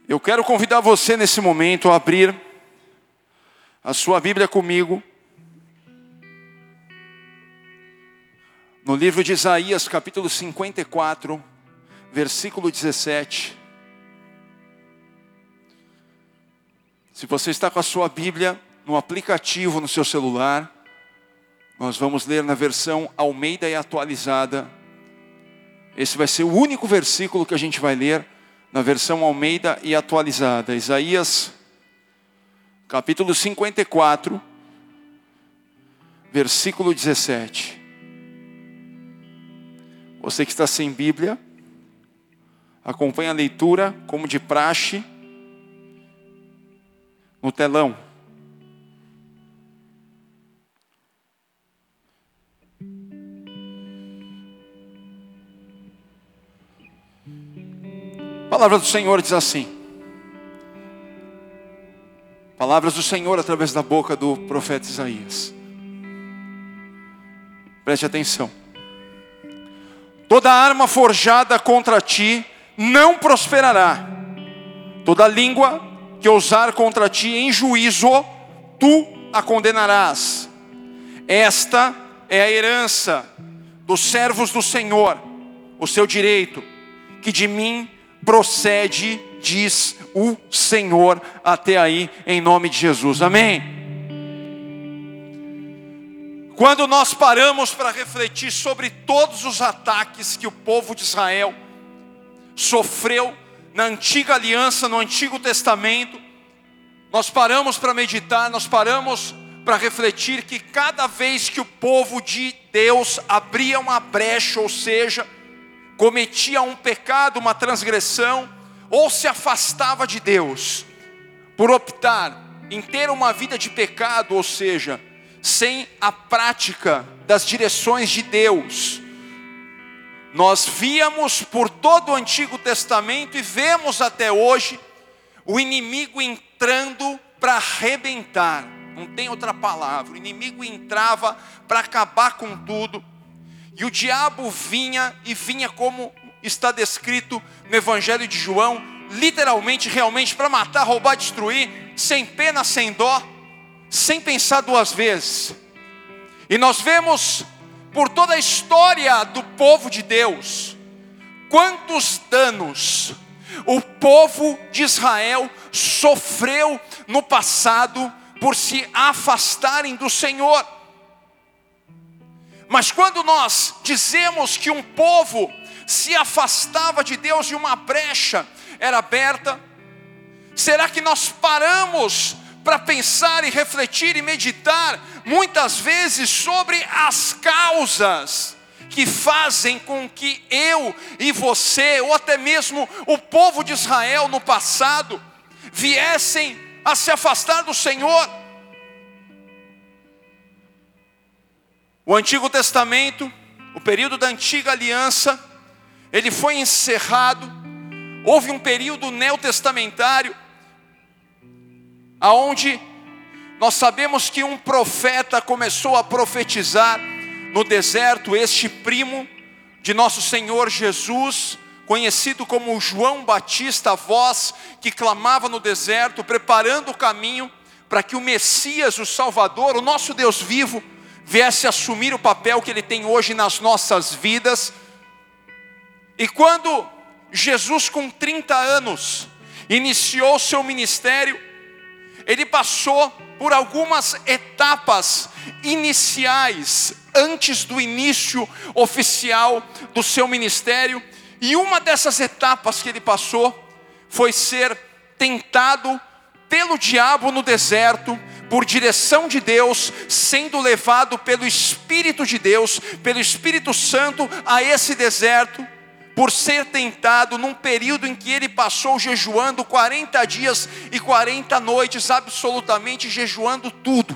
Eu quero convidar você nesse momento a abrir a sua Bíblia comigo no livro de Isaías, capítulo 54, versículo 17. Se você está com a sua Bíblia no aplicativo no seu celular, nós vamos ler na versão Almeida e atualizada. Esse vai ser o único versículo que a gente vai ler na versão Almeida e atualizada. Isaías, capítulo 54, versículo 17. Você que está sem Bíblia, acompanhe a leitura como de praxe no telão. A palavra do Senhor diz assim. Palavras do Senhor através da boca do profeta Isaías. Preste atenção. Toda arma forjada contra ti não prosperará. Toda língua que ousar contra ti em juízo, tu a condenarás. Esta é a herança dos servos do Senhor, o seu direito, que de mim procede, diz o Senhor. Até aí, em nome de Jesus, amém. Quando nós paramos para refletir sobre todos os ataques que o povo de Israel sofreu na antiga aliança, no Antigo Testamento, nós paramos para meditar, nós paramos para refletir que cada vez que o povo de Deus abria uma brecha, ou seja, cometia um pecado, uma transgressão, ou se afastava de Deus, por optar em ter uma vida de pecado, ou seja, sem a prática das direções de Deus, nós víamos por todo o Antigo Testamento e vemos até hoje o inimigo entrando para arrebentar, não tem outra palavra. O inimigo entrava para acabar com tudo, e o diabo vinha como está descrito no Evangelho de João, literalmente, realmente, para matar, roubar, destruir, sem pena, sem dó, sem pensar duas vezes. E nós vemos por toda a história do povo de Deus, quantos danos o povo de Israel sofreu no passado por se afastarem do Senhor. Mas quando nós dizemos que um povo se afastava de Deus e uma brecha era aberta, será que nós paramos para pensar e refletir e meditar muitas vezes sobre as causas que fazem com que eu e você, ou até mesmo o povo de Israel no passado, viessem a se afastar do Senhor? O Antigo Testamento, o período da antiga aliança, ele foi encerrado. Houve um período neotestamentário, aonde nós sabemos que um profeta começou a profetizar no deserto, este primo de nosso Senhor Jesus, conhecido como João Batista, a voz que clamava no deserto, preparando o caminho para que o Messias, o Salvador, o nosso Deus vivo, viesse assumir o papel que Ele tem hoje nas nossas vidas. E quando Jesus, com 30 anos, iniciou o seu ministério, Ele passou por algumas etapas iniciais, antes do início oficial do seu ministério. E uma dessas etapas que Ele passou, foi ser tentado pelo diabo no deserto, por direção de Deus, sendo levado pelo Espírito de Deus, pelo Espírito Santo a esse deserto, por ser tentado num período em que ele passou jejuando 40 dias e 40 noites, absolutamente jejuando tudo.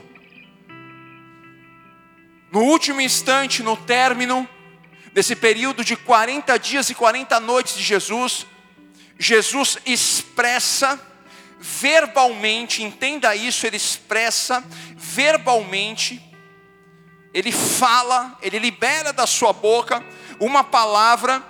No último instante, no término desse período de 40 dias e 40 noites de Jesus, Jesus expressa verbalmente, entenda isso, ele expressa verbalmente, ele fala, ele libera da sua boca uma palavra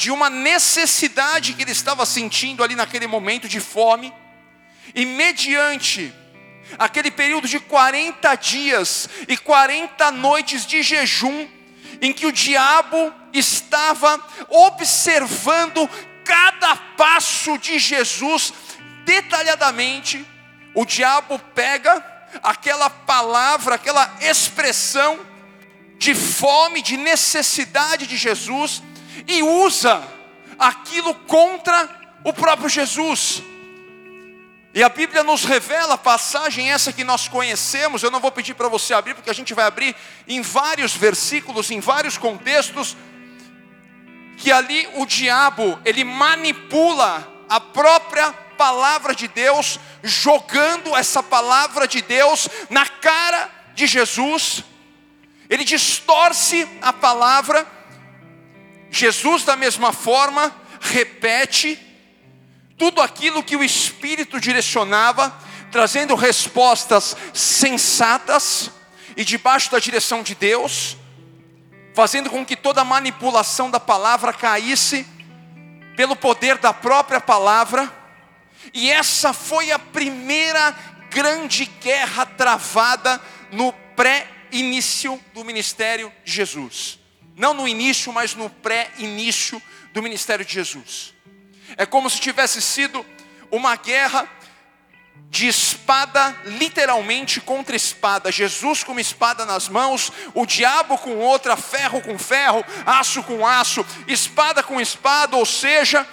de uma necessidade que ele estava sentindo ali naquele momento de fome, e mediante aquele período de 40 dias e 40 noites de jejum, em que o diabo estava observando cada passo de Jesus detalhadamente, o diabo pega aquela palavra, aquela expressão de fome, de necessidade de Jesus, e usa aquilo contra o próprio Jesus. E a Bíblia nos revela, a passagem essa que nós conhecemos, eu não vou pedir para você abrir, porque a gente vai abrir em vários versículos, em vários contextos, que ali o diabo, ele manipula a própria palavra de Deus, jogando essa palavra de Deus na cara de Jesus. Ele distorce a palavra. Jesus, da mesma forma, repete tudo aquilo que o Espírito direcionava, trazendo respostas sensatas e debaixo da direção de Deus, fazendo com que toda manipulação da palavra caísse pelo poder da própria palavra. E essa foi a primeira grande guerra travada no pré-início do ministério de Jesus. Não no início, mas no pré-início do ministério de Jesus. É como se tivesse sido uma guerra de espada, literalmente contra espada. Jesus com uma espada nas mãos, o diabo com outra, ferro com ferro, aço com aço, espada com espada. Ou seja,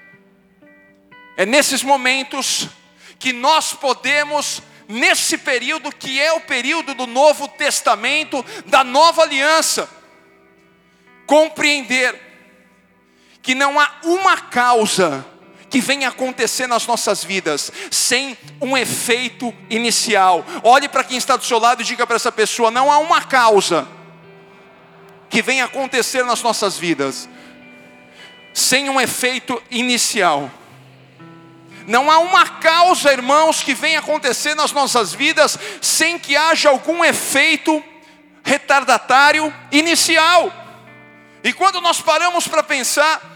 é nesses momentos que nós podemos, nesse período que é o período do Novo Testamento, da Nova Aliança, compreender que não há uma causa que venha acontecer nas nossas vidas sem um efeito inicial. Olhe para quem está do seu lado e diga para essa pessoa: não há uma causa que venha acontecer nas nossas vidas sem um efeito inicial. Não há uma causa, irmãos, que venha acontecer nas nossas vidas sem que haja algum efeito retardatário inicial. E quando nós paramos para pensar,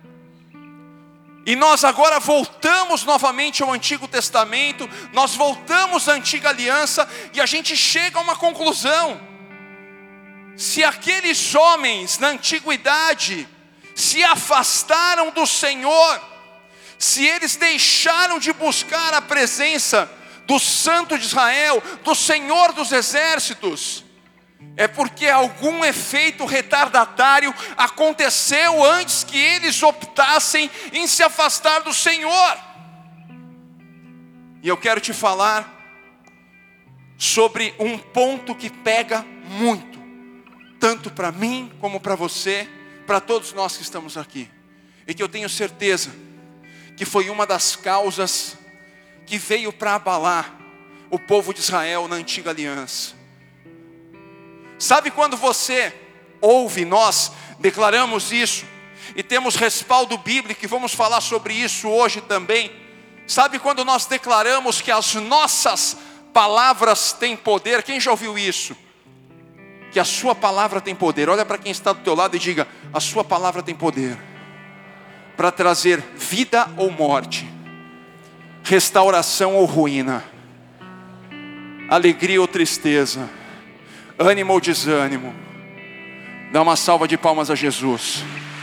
e nós agora voltamos novamente ao Antigo Testamento, nós voltamos à Antiga Aliança, e a gente chega a uma conclusão: se aqueles homens na antiguidade se afastaram do Senhor, se eles deixaram de buscar a presença do Santo de Israel, do Senhor dos Exércitos, é porque algum efeito retardatário aconteceu antes que eles optassem em se afastar do Senhor. E eu quero te falar sobre um ponto que pega muito, tanto para mim como para você, para todos nós que estamos aqui, e que eu tenho certeza que foi uma das causas que veio para abalar o povo de Israel na antiga aliança. Sabe quando você ouve, nós declaramos isso, e temos respaldo bíblico, e vamos falar sobre isso hoje também. Sabe quando nós declaramos que as nossas palavras têm poder? Quem já ouviu isso? Que a sua palavra tem poder. Olha para quem está do teu lado e diga: a sua palavra tem poder para trazer vida ou morte, restauração ou ruína, alegria ou tristeza, ânimo ou desânimo. Dá uma salva de palmas a Jesus.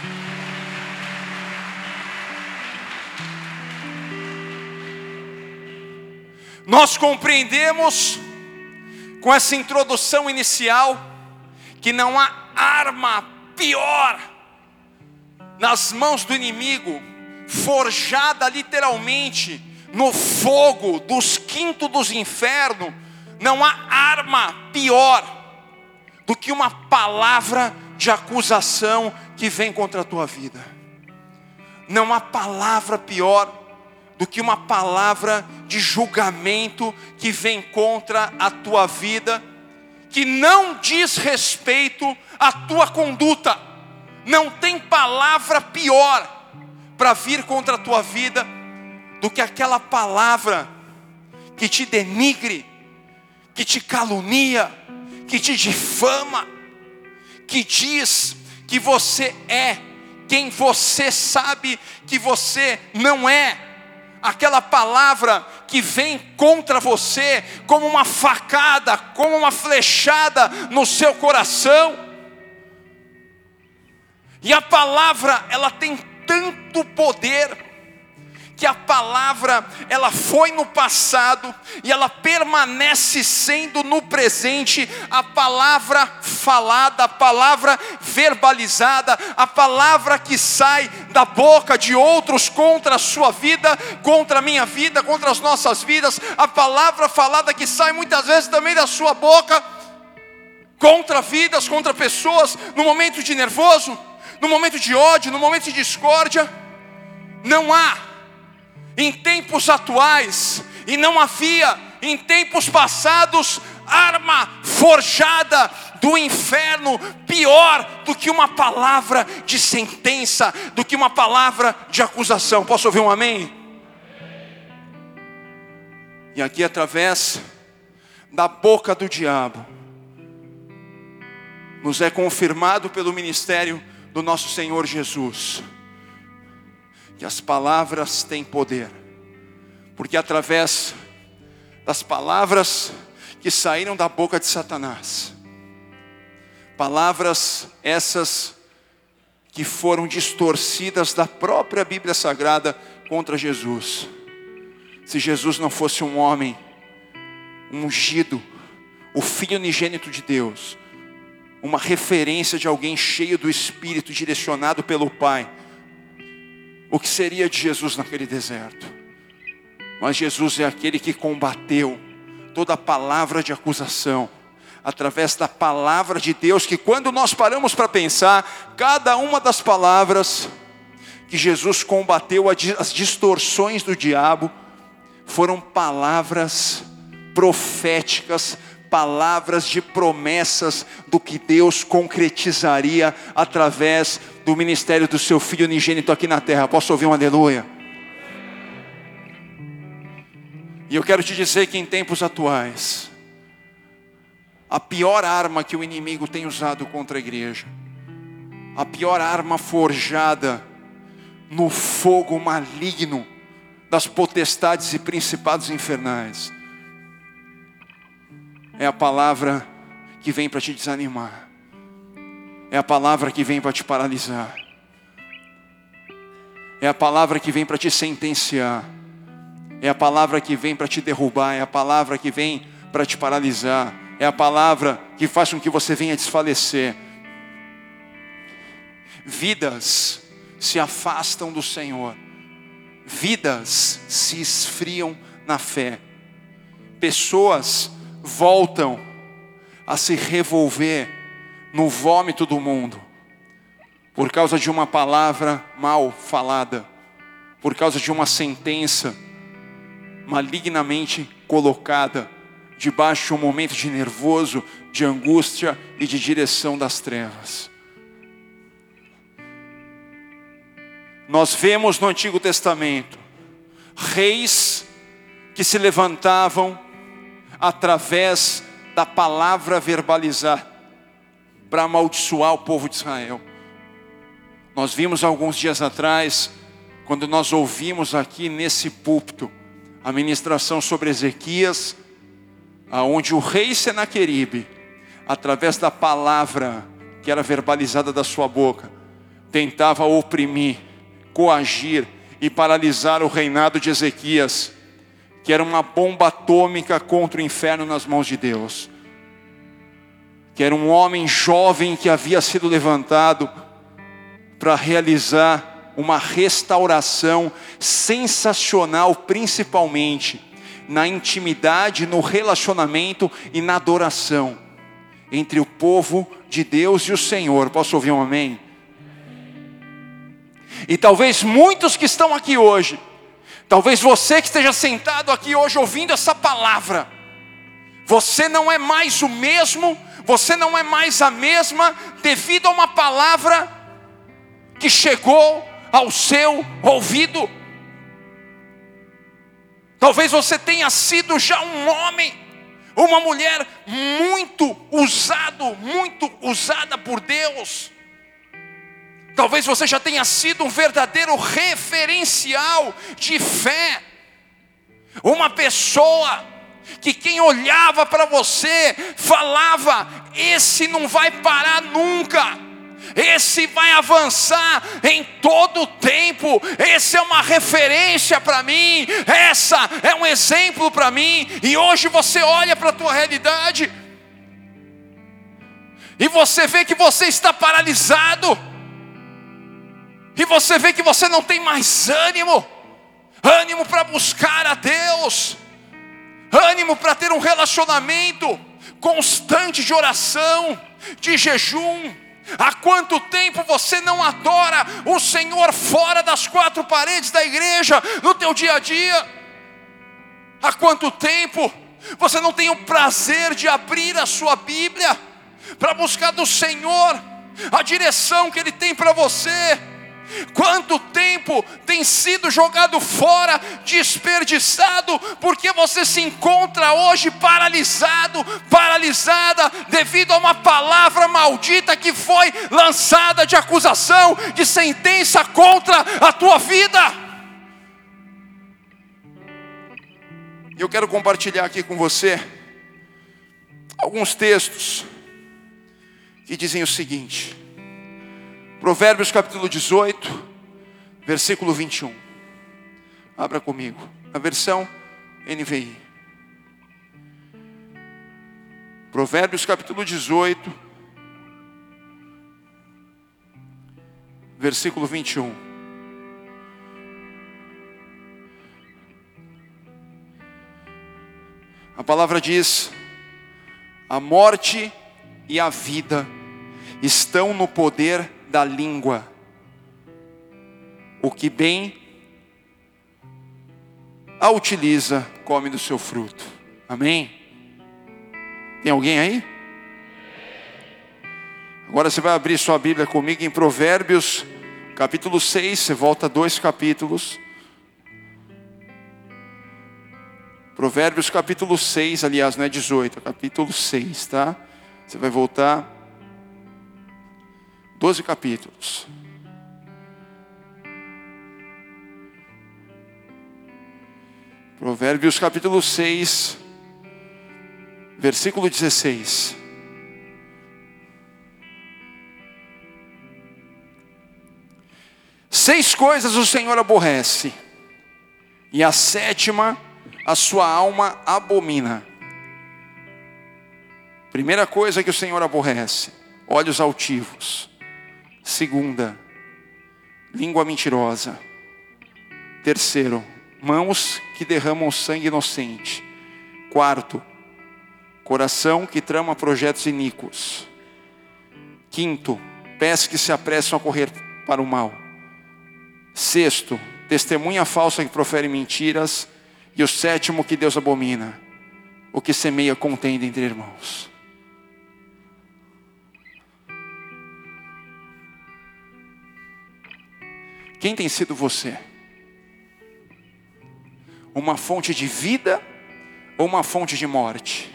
Nós compreendemos com essa introdução inicial que não há arma pior nas mãos do inimigo, forjada literalmente no fogo dos quintos dos infernos. Não há arma pior do que uma palavra de acusação que vem contra a tua vida. Não há palavra pior do que uma palavra de julgamento que vem contra a tua vida, que não diz respeito à tua conduta. Não tem palavra pior para vir contra a tua vida do que aquela palavra que te denigre, que te calunia, que te difama, que diz que você é quem você sabe que você não é. Aquela palavra que vem contra você como uma facada, como uma flechada no seu coração. E a palavra, ela tem tanto poder, que a palavra, ela foi no passado, e ela permanece sendo no presente. A palavra falada, a palavra verbalizada, a palavra que sai da boca de outros contra a sua vida, contra a minha vida, contra as nossas vidas. A palavra falada que sai muitas vezes também da sua boca, contra vidas, contra pessoas, no momento de nervoso, no momento de ódio, no momento de discórdia. Não há em tempos atuais, e não havia em tempos passados, arma forjada do inferno pior do que uma palavra de sentença, do que uma palavra de acusação. Posso ouvir um amém? E aqui, através da boca do diabo, nos é confirmado pelo ministério do nosso Senhor Jesus, que as palavras têm poder, porque através das palavras que saíram da boca de Satanás, palavras essas que foram distorcidas da própria Bíblia Sagrada contra Jesus. Se Jesus não fosse um homem ungido, o Filho unigênito de Deus, uma referência de alguém cheio do Espírito, direcionado pelo Pai, o que seria de Jesus naquele deserto? Mas Jesus é aquele que combateu toda palavra de acusação, através da palavra de Deus, que quando nós paramos para pensar, cada uma das palavras que Jesus combateu, as distorções do diabo, foram palavras proféticas, palavras de promessas do que Deus concretizaria através do ministério do seu Filho unigênito aqui na terra. Posso ouvir um aleluia? E eu quero te dizer que em tempos atuais, a pior arma que o inimigo tem usado contra a igreja, a pior arma forjada no fogo maligno das potestades e principados infernais, é a palavra que vem para te desanimar, é a palavra que vem para te paralisar, é a palavra que vem para te sentenciar, é a palavra que vem para te derrubar, é a palavra que vem para te paralisar, é a palavra que faz com que você venha desfalecer. Vidas se afastam do Senhor, vidas se esfriam na fé, pessoas voltam a se revolver no vômito do mundo, por causa de uma palavra mal falada, por causa de uma sentença malignamente colocada, debaixo de um momento de nervoso, de angústia e de direção das trevas. Nós vemos no Antigo Testamento reis que se levantavam através da palavra verbalizada para amaldiçoar o povo de Israel. Nós vimos alguns dias atrás, quando nós ouvimos aqui nesse púlpito a ministração sobre Ezequias, aonde o rei Senaqueribe, através da palavra que era verbalizada da sua boca, tentava oprimir, coagir e paralisar o reinado de Ezequias, que era uma bomba atômica contra o inferno nas mãos de Deus, que era um homem jovem que havia sido levantado para realizar uma restauração sensacional, principalmente na intimidade, no relacionamento e na adoração entre o povo de Deus e o Senhor. Posso ouvir um amém? E talvez muitos que estão aqui hoje, talvez você que esteja sentado aqui hoje ouvindo essa palavra, você não é mais o mesmo, você não é mais a mesma, devido a uma palavra que chegou ao seu ouvido. Talvez você tenha sido já um homem, uma mulher muito usada por Deus, Talvez você já tenha sido um verdadeiro referencial de fé. Uma pessoa que quem olhava para você falava: esse não vai parar nunca, esse vai avançar em todo o tempo, esse é uma referência para mim, essa é um exemplo para mim. E hoje você olha para a tua realidade e você vê que você está paralisado, e você vê que você não tem mais ânimo para buscar a Deus, ânimo para ter um relacionamento constante de oração, de jejum. Há quanto tempo você não adora o Senhor fora das quatro paredes da igreja, no teu dia a dia? Há quanto tempo você não tem o prazer de abrir a sua Bíblia para buscar do Senhor a direção que Ele tem para você? Quanto tempo tem sido jogado fora, desperdiçado, porque você se encontra hoje paralisado, paralisada, devido a uma palavra maldita que foi lançada de acusação, de sentença contra a tua vida. Eu quero compartilhar aqui com você alguns textos que dizem o seguinte. Provérbios capítulo 18, versículo 21. Abra comigo, a versão NVI. Provérbios capítulo 18, versículo 21. A palavra diz: a morte e a vida estão no poder da língua. O que bem a utiliza, come do seu fruto. Amém? Tem alguém aí? Agora você vai abrir sua Bíblia comigo em Provérbios capítulo 6, você volta 2 capítulos. Provérbios capítulo 6, aliás não é 18, é capítulo 6, tá? Você vai voltar 12 capítulos. Provérbios capítulo 6, versículo 16. Seis coisas o Senhor aborrece, e a sétima a sua alma abomina. Primeira coisa que o Senhor aborrece: olhos altivos. Segunda, língua mentirosa. Terceiro, mãos que derramam sangue inocente. Quarto, coração que trama projetos iníquos. Quinto, pés que se apressam a correr para o mal. Sexto, testemunha falsa que profere mentiras. E o sétimo que Deus abomina: o que semeia contenda entre irmãos. Quem tem sido você? Uma fonte de vida ou uma fonte de morte?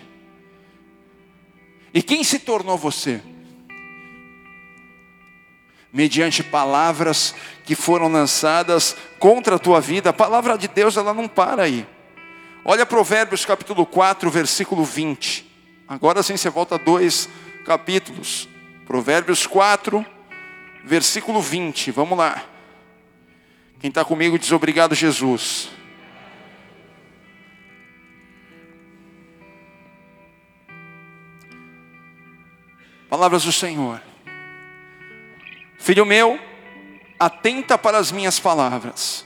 E quem se tornou você? Mediante palavras que foram lançadas contra a tua vida. A palavra de Deus, ela não para aí. Olha Provérbios capítulo 4, versículo 20. Agora sim você volta 2 capítulos. Provérbios 4, versículo 20. Vamos lá. Quem está comigo diz obrigado, Jesus. Palavras do Senhor. Filho meu, atenta para as minhas palavras.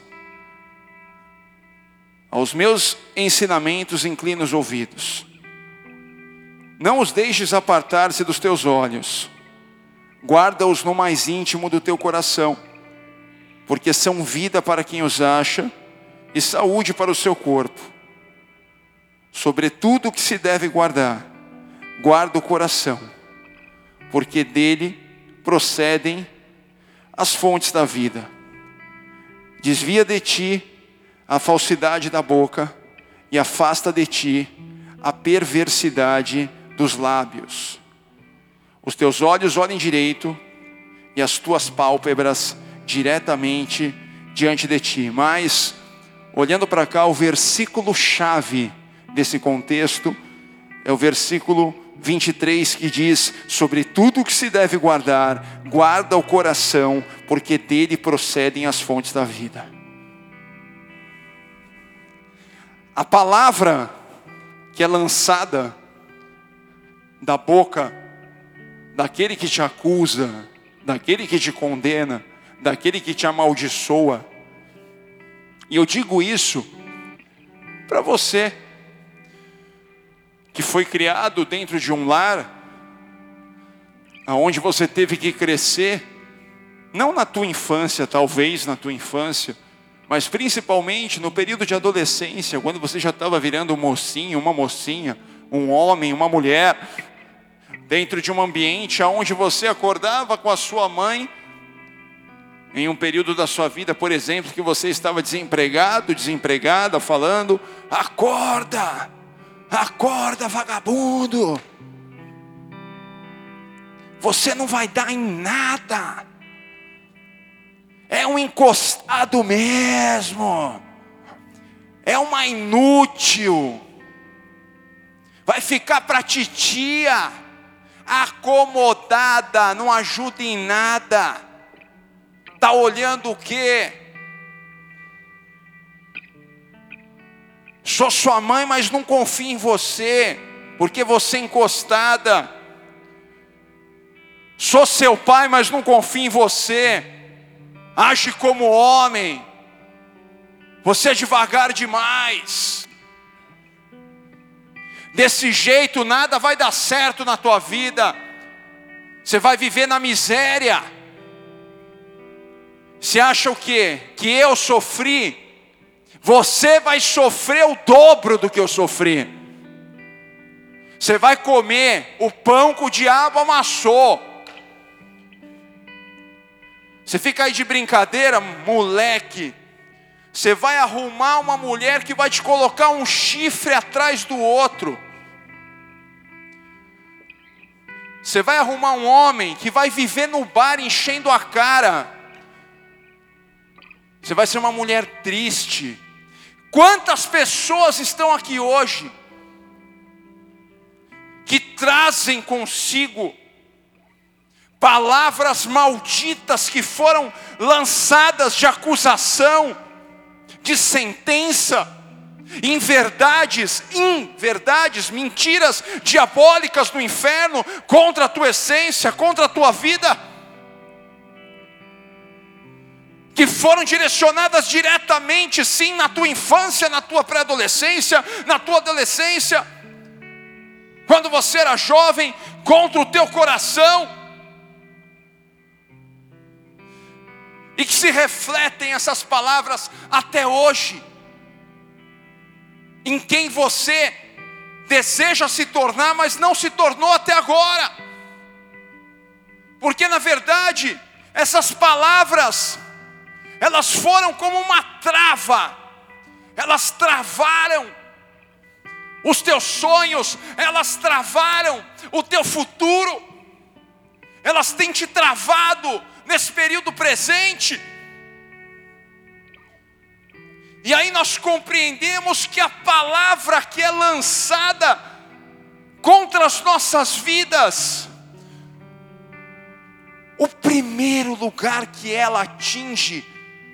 Aos meus ensinamentos inclina os ouvidos. Não os deixes apartar-se dos teus olhos. Guarda-os no mais íntimo do teu coração, porque são vida para quem os acha e saúde para o seu corpo. Sobretudo o que se deve guardar, guarda o coração, porque dele procedem as fontes da vida. Desvia de ti a falsidade da boca e afasta de ti a perversidade dos lábios. Os teus olhos olhem direito e as tuas pálpebras diretamente diante de ti. Mas, olhando para cá, o versículo chave desse contexto é o versículo 23, que diz: sobre tudo que se deve guardar, guarda o coração, porque dele procedem as fontes da vida. A palavra que é lançada da boca daquele que te acusa, daquele que te condena, daquele que te amaldiçoa, e eu digo isso para você que foi criado dentro de um lar aonde você teve que crescer, não na tua infância, talvez na tua infância, mas principalmente no período de adolescência, quando você já estava virando um mocinho, uma mocinha, um homem, uma mulher, dentro de um ambiente onde você acordava com a sua mãe, em um período da sua vida, por exemplo, que você estava desempregado, desempregada, falando: acorda, acorda, vagabundo, você não vai dar em nada, é um encostado mesmo, é uma inútil, vai ficar para titia, acomodada, não ajuda em nada, está olhando o quê? Sou sua mãe, mas não confio em você, porque você é encostada. Sou seu pai, mas não confio em você, age como homem, você é devagar demais. Desse jeito nada vai dar certo na tua vida, você vai viver na miséria. Você acha o quê? Que eu sofri? Você vai sofrer o dobro do que eu sofri. Você vai comer o pão que o diabo amassou. Você fica aí de brincadeira, moleque. Você vai arrumar uma mulher que vai te colocar um chifre atrás do outro. Você vai arrumar um homem que vai viver no bar enchendo a cara. Você vai ser uma mulher triste. Quantas pessoas estão aqui hoje que trazem consigo palavras malditas que foram lançadas de acusação, de sentença, inverdades, mentiras diabólicas do inferno contra a tua essência, contra a tua vida, que foram direcionadas diretamente, sim, na tua infância, na tua pré-adolescência, na tua adolescência, quando você era jovem, contra o teu coração, e que se refletem essas palavras até hoje, em quem você deseja se tornar, mas não se tornou até agora, porque na verdade, essas palavras, elas foram como uma trava, elas travaram os teus sonhos, elas travaram o teu futuro, elas têm te travado nesse período presente. E aí nós compreendemos que a palavra que é lançada contra as nossas vidas, o primeiro lugar que ela atinge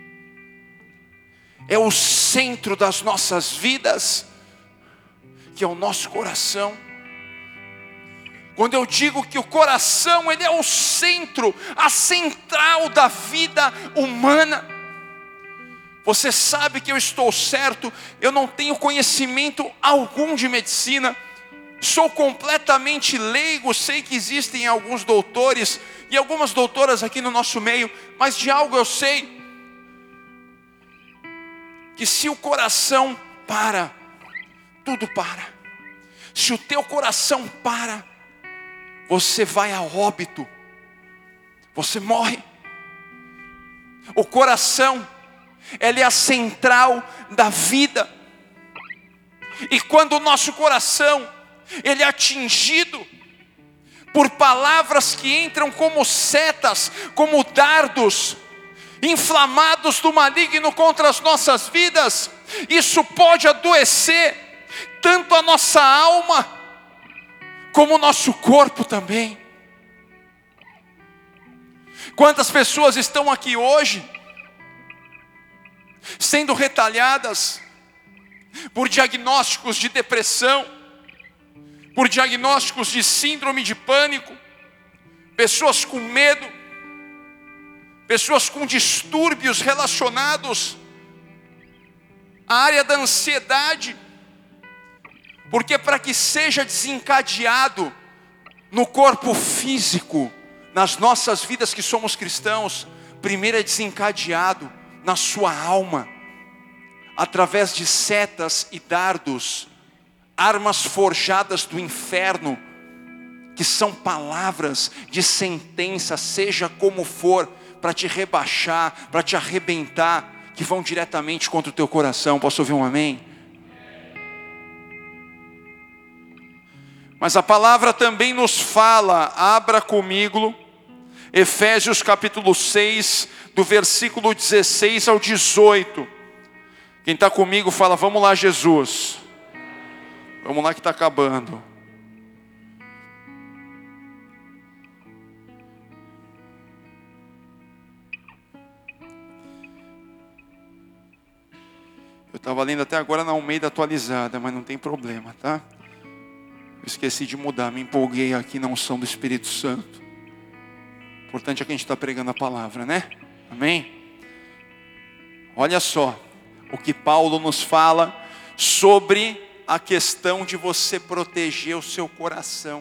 é o centro das nossas vidas, que é o nosso coração. Quando eu digo que o coração, ele é o centro, a central da vida humana. Você sabe que eu estou certo, eu não tenho conhecimento algum de medicina, sou completamente leigo, sei que existem alguns doutores e algumas doutoras aqui no nosso meio, mas de algo eu sei, que se o coração para, tudo para. Se o teu coração para, você vai a óbito, você morre. O coração, ele é a central da vida. E quando o nosso coração, ele é atingido por palavras que entram como setas, como dardos, inflamados do maligno contra as nossas vidas, isso pode adoecer tanto a nossa alma, como o nosso corpo também. Quantas pessoas estão aqui hoje, sendo retalhadas por diagnósticos de depressão, por diagnósticos de síndrome de pânico, pessoas com medo, pessoas com distúrbios relacionados à área da ansiedade, porque para que seja desencadeado no corpo físico, nas nossas vidas que somos cristãos, primeiro é desencadeado na sua alma, através de setas e dardos, armas forjadas do inferno, que são palavras de sentença, seja como for, para te rebaixar, para te arrebentar, que vão diretamente contra o teu coração. Posso ouvir um amém? Mas a palavra também nos fala, abra comigo, Efésios capítulo 6, do versículo 16 ao 18. Quem está comigo fala, vamos lá Jesus. Vamos lá que está acabando. Eu estava lendo até agora na Almeida atualizada, mas não tem problema, tá? Eu esqueci de mudar, me empolguei aqui na unção do Espírito Santo. O importante é que a gente está pregando a palavra, né? Amém? Olha só o que Paulo nos fala sobre a questão de você proteger o seu coração.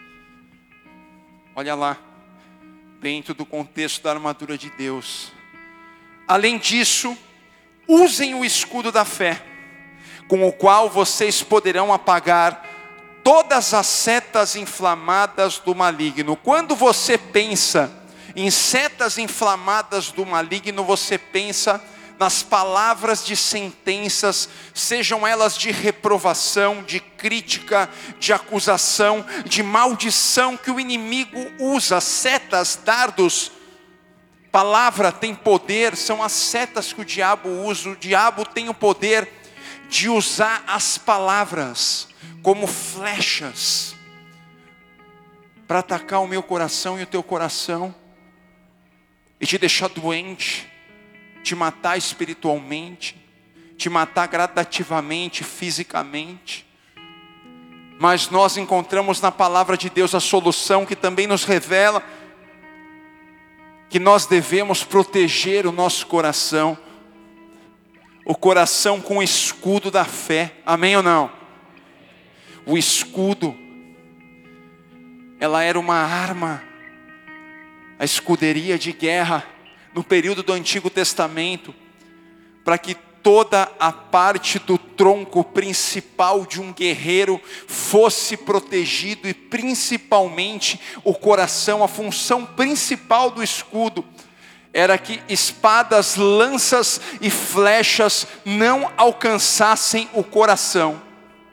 Olha lá, dentro do contexto da armadura de Deus. Além disso, usem o escudo da fé, com o qual vocês poderão apagar todas as setas inflamadas do maligno. Quando você pensa em setas inflamadas do maligno, você pensa nas palavras de sentenças, sejam elas de reprovação, de crítica, de acusação, de maldição, que o inimigo usa. Setas, dardos, palavra tem poder, são as setas que o diabo usa. O diabo tem o poder de usar as palavras como flechas para atacar o meu coração e o teu coração, e te deixar doente, te matar espiritualmente, te matar gradativamente, fisicamente. Mas nós encontramos na palavra de Deus a solução, que também nos revela que nós devemos proteger o nosso coração, o coração com o escudo da fé. Amém ou não? O escudo, ela era uma arma, a escuderia de guerra no período do Antigo Testamento, para que toda a parte do tronco principal de um guerreiro fosse protegido, e principalmente o coração. A função principal do escudo era que espadas, lanças e flechas não alcançassem o coração.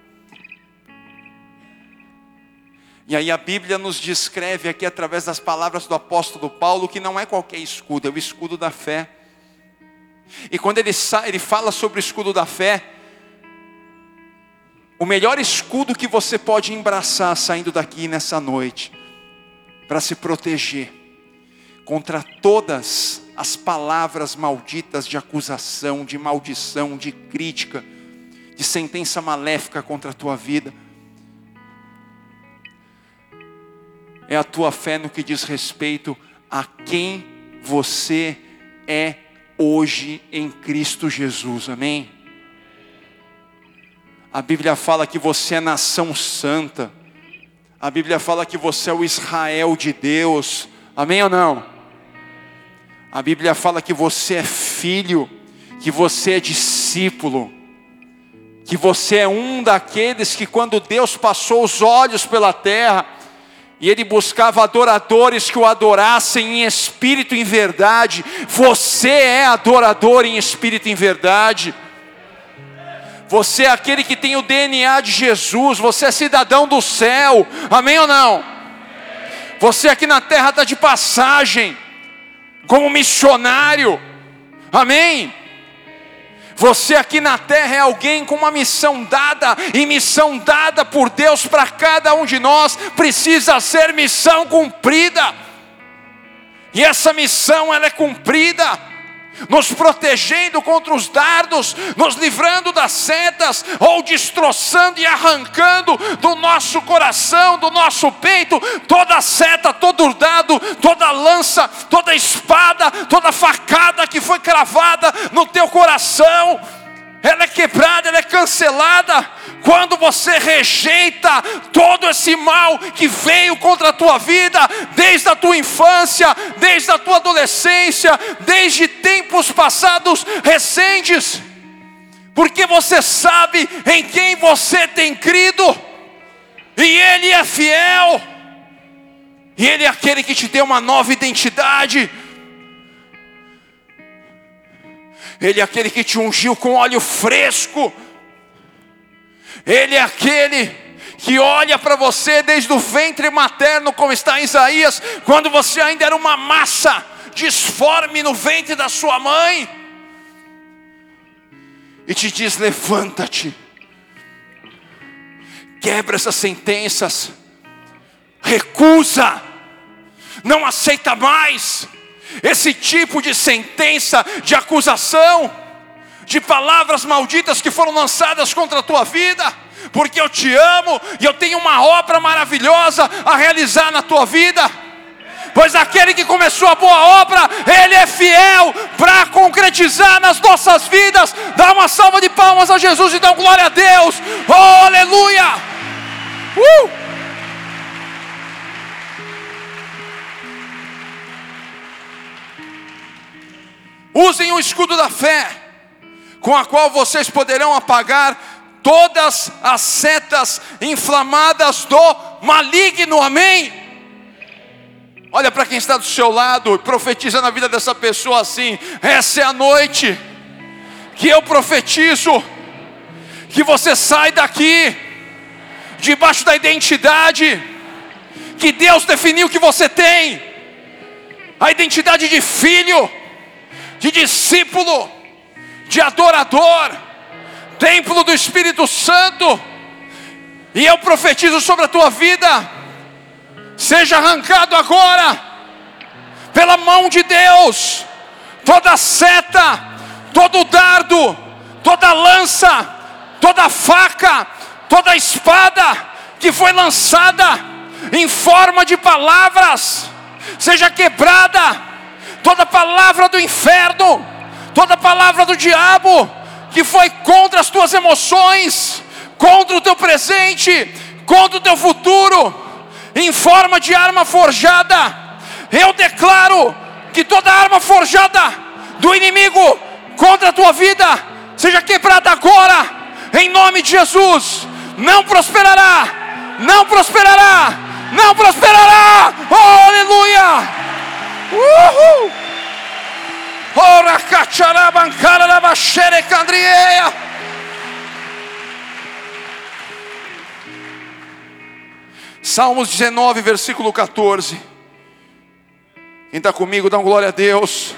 E aí a Bíblia nos descreve aqui, através das palavras do apóstolo Paulo, que não é qualquer escudo, é o escudo da fé. E quando ele fala sobre o escudo da fé, o melhor escudo que você pode embraçar saindo daqui nessa noite, para se proteger contra todas as palavras malditas de acusação, de maldição, de crítica, de sentença maléfica contra a tua vida, é a tua fé no que diz respeito a quem você é hoje em Cristo Jesus. Amém? A Bíblia fala que você é nação santa. A Bíblia fala que você é o Israel de Deus. Amém ou não? A Bíblia fala que você é filho, que você é discípulo, que você é um daqueles que, quando Deus passou os olhos pela terra e Ele buscava adoradores que o adorassem em espírito e em verdade, você é adorador em espírito e em verdade. Você é aquele que tem o DNA de Jesus, você é cidadão do céu. Amém ou não? Você aqui na terra está de passagem, como missionário. Amém? Você aqui na terra é alguém com uma missão dada, e missão dada por Deus para cada um de nós precisa ser missão cumprida. E essa missão ela é cumprida nos protegendo contra os dardos, nos livrando das setas, ou destroçando e arrancando do nosso coração, do nosso peito, toda seta, todo dardo, toda lança, toda espada, toda facada que foi cravada no teu coração. Ela é quebrada, ela é cancelada, quando você rejeita todo esse mal que veio contra a tua vida, desde a tua infância, desde a tua adolescência, desde tempos passados recentes, porque você sabe em quem você tem crido, e Ele é fiel, e Ele é aquele que te deu uma nova identidade. Ele é aquele que te ungiu com óleo fresco. Ele é aquele que olha para você desde o ventre materno, como está em Isaías, quando você ainda era uma massa disforme no ventre da sua mãe, e te diz: levanta-te, quebra essas sentenças, recusa, não aceita mais esse tipo de sentença, de acusação, de palavras malditas que foram lançadas contra a tua vida, porque eu te amo e eu tenho uma obra maravilhosa a realizar na tua vida. Pois aquele que começou a boa obra, Ele é fiel para concretizar nas nossas vidas. Dá uma salva de palmas a Jesus e dá glória a Deus. Oh, aleluia! Usem o escudo da fé, com a qual vocês poderão apagar todas as setas inflamadas do maligno. Amém? Olha para quem está do seu lado e profetiza na vida dessa pessoa assim: essa é a noite que eu profetizo que você sai daqui debaixo da identidade que Deus definiu que você tem, a identidade de filho, de discípulo, de adorador, templo do Espírito Santo. E eu profetizo sobre a tua vida: seja arrancado agora, pela mão de Deus, toda seta, todo dardo, toda lança, toda faca, toda espada que foi lançada em forma de palavras, seja quebrada. Toda palavra do inferno, toda palavra do diabo que foi contra as tuas emoções, contra o teu presente, contra o teu futuro, em forma de arma forjada, eu declaro que toda arma forjada do inimigo contra a tua vida seja quebrada agora, em nome de Jesus. Não prosperará, não prosperará, não prosperará. Oh, aleluia! Uhul! Ora cacharabancara da baxere candrieia. Salmos 19, versículo 14. Quem está comigo, dá uma glória a Deus.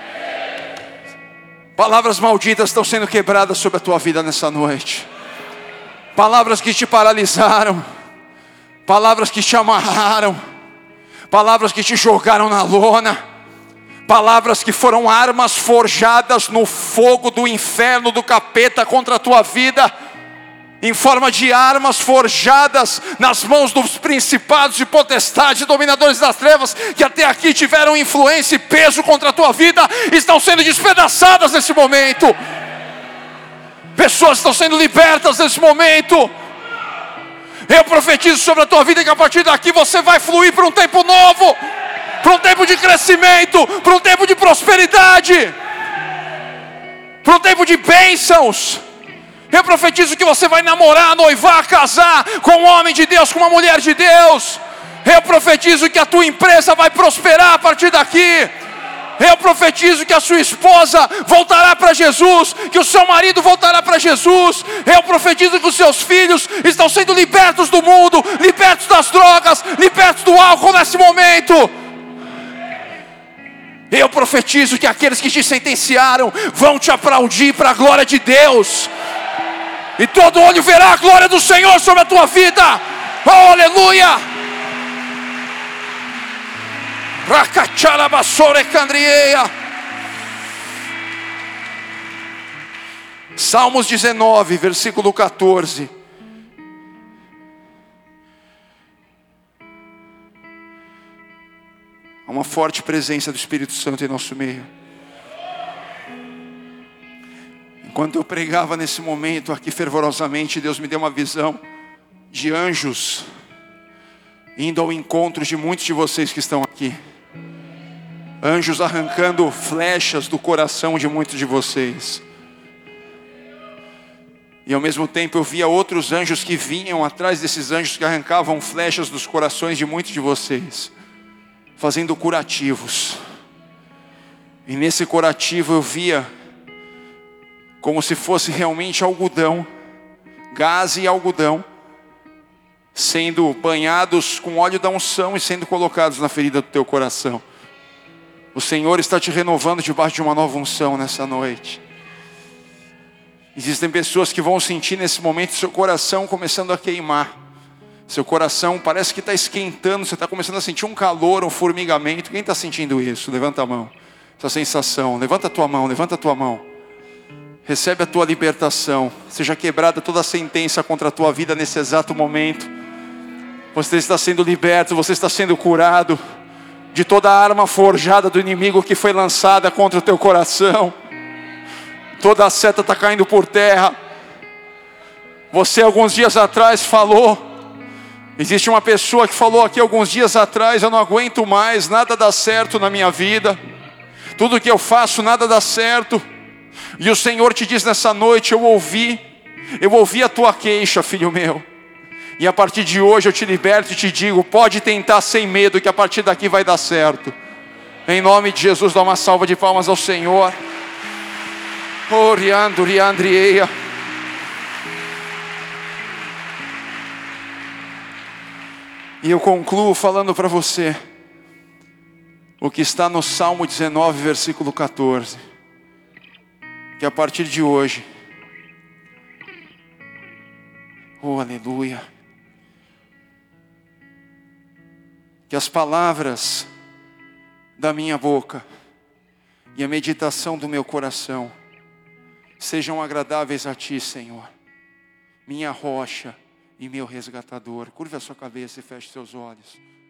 Palavras malditas estão sendo quebradas sobre a tua vida nessa noite. Palavras que te paralisaram, palavras que te amarraram, palavras que te jogaram na lona, palavras que foram armas forjadas no fogo do inferno, do capeta contra a tua vida, em forma de armas forjadas nas mãos dos principados e potestades, dominadores das trevas, que até aqui tiveram influência e peso contra a tua vida, estão sendo despedaçadas nesse momento. Pessoas estão sendo libertas nesse momento. Eu profetizo sobre a tua vida que a partir daqui você vai fluir para um tempo novo, para um tempo de crescimento, para um tempo de prosperidade, para um tempo de bênçãos. Eu profetizo que você vai namorar, noivar, casar com um homem de Deus, com uma mulher de Deus. Eu profetizo que a tua empresa vai prosperar a partir daqui. Eu profetizo que a sua esposa voltará para Jesus, que o seu marido voltará para Jesus. Eu profetizo que os seus filhos estão sendo libertos do mundo, libertos das drogas, libertos do álcool nesse momento. Eu profetizo que aqueles que te sentenciaram vão te aplaudir para a glória de Deus. E todo olho verá a glória do Senhor sobre a tua vida. Oh, aleluia! Salmos 19, versículo 14. Há uma forte presença do Espírito Santo em nosso meio. Enquanto eu pregava nesse momento aqui fervorosamente, Deus me deu uma visão de anjos indo ao encontro de muitos de vocês que estão aqui. Anjos arrancando flechas do coração de muitos de vocês. E ao mesmo tempo eu via outros anjos que vinham atrás desses anjos que arrancavam flechas dos corações de muitos de vocês, fazendo curativos. E nesse curativo eu via como se fosse realmente algodão, gaze e algodão, sendo banhados com óleo da unção e sendo colocados na ferida do teu coração. O Senhor está te renovando debaixo de uma nova unção nessa noite. Existem pessoas que vão sentir nesse momento seu coração começando a queimar. Seu coração parece que está esquentando, você está começando a sentir um calor, um formigamento. Quem está sentindo isso? Levanta a mão. Essa sensação, levanta a tua mão, levanta a tua mão. Recebe a tua libertação. Seja quebrada toda a sentença contra a tua vida nesse exato momento. Você está sendo liberto, você está sendo curado de toda a arma forjada do inimigo que foi lançada contra o teu coração. Toda a seta está caindo por terra. Você alguns dias atrás falou, existe uma pessoa que falou aqui alguns dias atrás: eu não aguento mais, nada dá certo na minha vida, tudo que eu faço nada dá certo. E o Senhor te diz nessa noite: eu ouvi a tua queixa, filho meu. E a partir de hoje eu te liberto e te digo: pode tentar sem medo, que a partir daqui vai dar certo. Em nome de Jesus, dá uma salva de palmas ao Senhor. Oriandrieia. E eu concluo falando para você o que está no Salmo 19, versículo 14. Que a partir de hoje, oh aleluia, que as palavras da minha boca e a meditação do meu coração sejam agradáveis a Ti, Senhor, minha rocha e meu resgatador. Curva a sua cabeça e feche seus olhos.